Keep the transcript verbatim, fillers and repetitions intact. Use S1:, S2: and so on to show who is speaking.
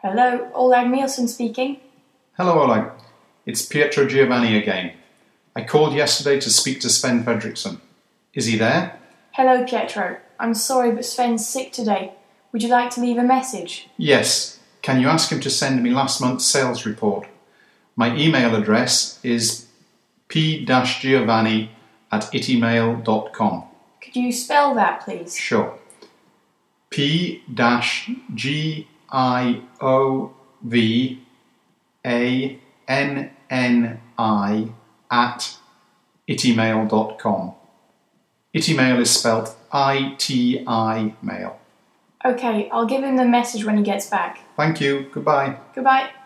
S1: Hello, Oleg Nielsen speaking.
S2: Hello, Oleg. It's Pietro Giovanni again. I called yesterday to speak to Sven Fredriksson. Is he there?
S1: Hello, Pietro. I'm sorry, but Sven's sick today. Would you like to leave a message?
S2: Yes. Can you ask him to send me last month's sales report? My email address is p-giovanni at itimail dot com.
S1: Could you spell that, please?
S2: Sure. P-G I O V A N N I at itimail dot com. Itimail is spelt I T I mail.
S1: Okay, I'll give him the message when he gets back.
S2: Thank you. Goodbye.
S1: Goodbye.